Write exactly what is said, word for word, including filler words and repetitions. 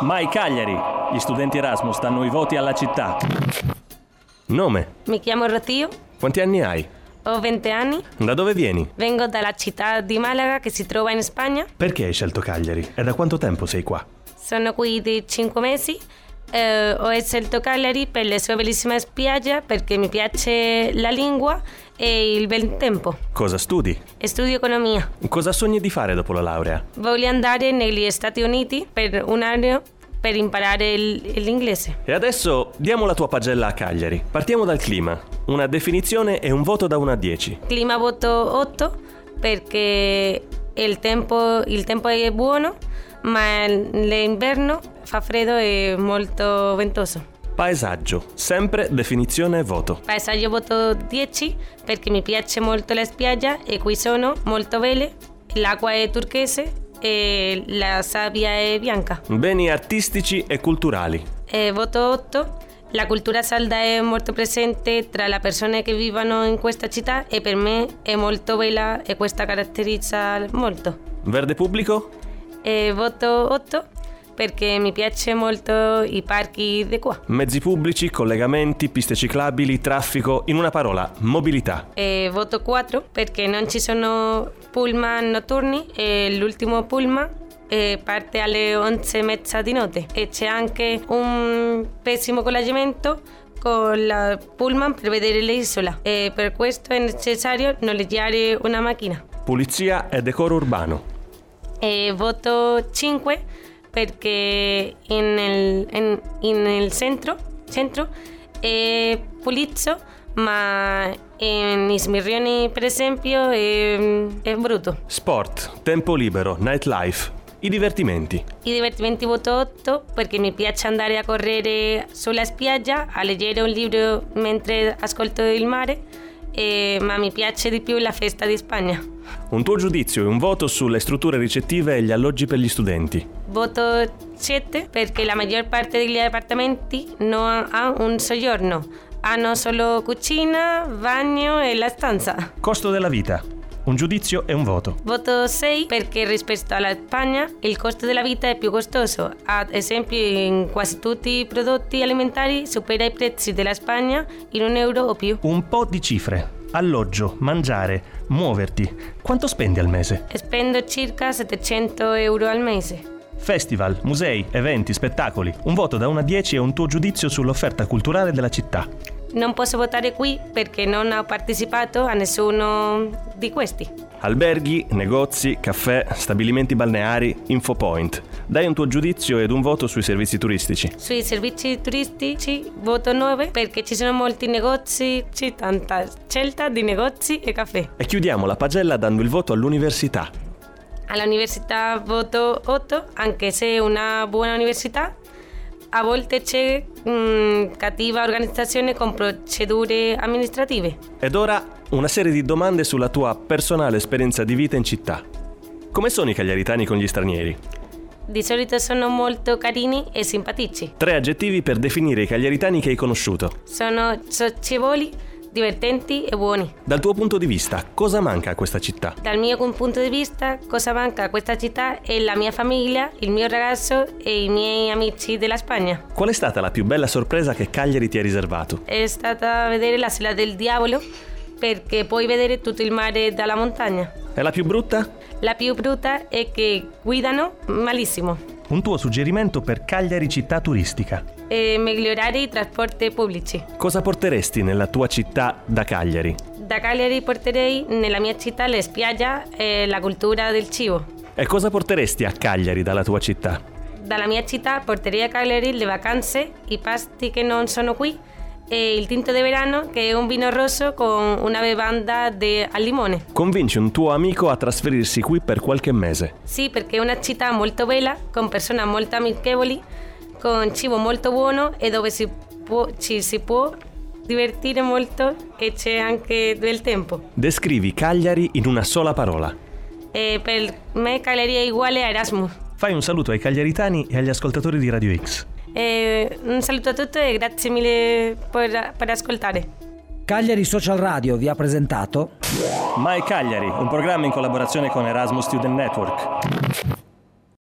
Mai Cagliari, gli studenti Erasmus danno i voti alla città. Nome? Mi chiamo Rocío. Quanti anni hai? Ho venti anni. Da dove vieni? Vengo dalla città di Malaga, che si trova in Spagna. Perché hai scelto Cagliari? E da quanto tempo sei qua? Sono qui di cinque mesi. Eh, ho scelto Cagliari per le sue bellissime spiagge, perché mi piace la lingua e il bel tempo. Cosa studi? Studio economia. Cosa sogni di fare dopo la laurea? Voglio andare negli Stati Uniti per un anno per imparare il- l'inglese. E adesso diamo la tua pagella a Cagliari. Partiamo dal clima. Una definizione e un voto da uno a dieci. Clima voto otto perché il tempo, il tempo è buono, ma l'inverno fa freddo e molto ventoso. Paesaggio, sempre definizione e voto. Paesaggio voto dieci perché mi piace molto la spiaggia e qui sono molto belle, l'acqua è turchese e la sabbia è bianca. Beni artistici e culturali. E voto otto, la cultura sarda è molto presente tra le persone che vivono in questa città e per me è molto bella e questa caratterizza molto. Verde pubblico? E voto otto perché mi piace molto i parchi di qua. Mezzi pubblici, collegamenti, piste ciclabili, traffico, in una parola, mobilità. E voto quattro perché non ci sono pullman notturni e l'ultimo pullman eh, parte alle onze e mezza di notte e c'è anche un pessimo collegamento con la pullman per vedere l'isola e per questo è necessario noleggiare una macchina. Pulizia e decoro urbano. E voto cinque perché in el, in, in el centro, centro è pulito, ma in Ismirrioni per esempio è, è brutto. Sport, tempo libero, nightlife, i divertimenti. I divertimenti voto otto perché mi piace andare a correre sulla spiaggia, a leggere un libro mentre ascolto il mare, e, ma mi piace di più la festa di Spagna. Un tuo giudizio e un voto sulle strutture ricettive e gli alloggi per gli studenti. Voto sette perché la maggior parte degli appartamenti non ha un soggiorno, hanno solo cucina, bagno e la stanza. Costo della vita. Un giudizio e un voto. Voto sei perché rispetto alla Spagna il costo della vita è più costoso. Ad esempio in quasi tutti i prodotti alimentari supera i prezzi della Spagna in un euro o più. Un po' di cifre. Alloggio, mangiare, muoverti. Quanto spendi al mese? Spendo circa settecento euro al mese. Festival, musei, eventi, spettacoli. Un voto da uno a dieci e un tuo giudizio sull'offerta culturale della città. Non posso votare qui perché non ho partecipato a nessuno di questi. Alberghi, negozi, caffè, stabilimenti balneari, infopoint. Dai un tuo giudizio ed un voto sui servizi turistici. Sui servizi turistici voto nove perché ci sono molti negozi, c'è tanta scelta di negozi e caffè. E chiudiamo la pagella dando il voto all'università. All'università voto otto, anche se è una buona università, a volte c'è mh, cattiva organizzazione con procedure amministrative. Ed ora una serie di domande sulla tua personale esperienza di vita in città. Come sono i cagliaritani con gli stranieri? Di solito sono molto carini e simpatici. Tre aggettivi per definire i cagliaritani che hai conosciuto. Sono socievoli, divertenti e buoni. Dal tuo punto di vista, cosa manca a questa città? Dal mio punto di vista, cosa manca a questa città è la mia famiglia, il mio ragazzo e i miei amici della Spagna. Qual è stata la più bella sorpresa che Cagliari ti ha riservato? È stata vedere la Sella del Diavolo perché puoi vedere tutto il mare dalla montagna. E la più brutta? La più brutta è che guidano malissimo. Un tuo suggerimento per Cagliari città turistica? E migliorare i trasporti pubblici. Cosa porteresti nella tua città da Cagliari? Da Cagliari porterei nella mia città le spiagge e la cultura del cibo. E cosa porteresti a Cagliari dalla tua città? Dalla mia città porterei a Cagliari le vacanze, i pasti che non sono qui e il tinto de verano che è un vino rosso con una bevanda de, al limone. Convinci un tuo amico a trasferirsi qui per qualche mese. Sì, perché è una città molto bella, con persone molto amichevoli, con cibo molto buono e dove si può, ci si può divertire molto e c'è anche del tempo. Descrivi Cagliari in una sola parola. E per me Cagliari è uguale a Erasmus. Fai un saluto ai cagliaritani e agli ascoltatori di Radio X. E un saluto a tutti e grazie mille per, per ascoltare. Cagliari Social Radio vi ha presentato Mai Cagliari, un programma in collaborazione con Erasmus Student Network.